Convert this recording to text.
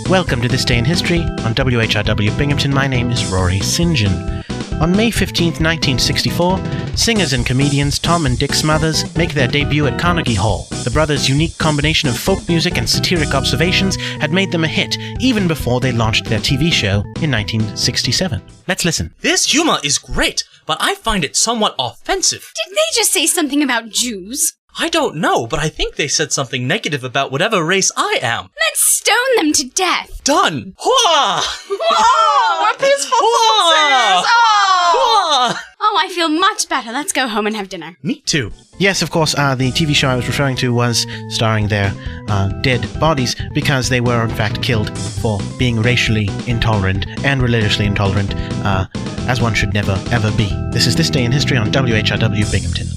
Welcome to This Day in History on WHRW Binghamton. My name is Rory St. John. On May 15, 1964, singers and comedians Tom and Dick Smothers make their debut at Carnegie Hall. The brothers' unique combination of folk music and satiric observations had made them a hit even before they launched their TV show in 1967. Let's listen. This humor is great, but I find it somewhat offensive. Did they just say something about Jews? I don't know, but I think they said something negative about whatever race I am. Let's stone them to death. Done! Hurrah! Oh, we're peaceful Hurrah! foxes! Oh! Hurrah! Oh, I feel much better. Let's go home and have dinner. Me too. Yes, of course, the TV show I was referring to was starring their dead bodies because they were in fact killed for being racially intolerant and religiously intolerant, as one should never ever be. This is This Day in History on WHRW Binghamton.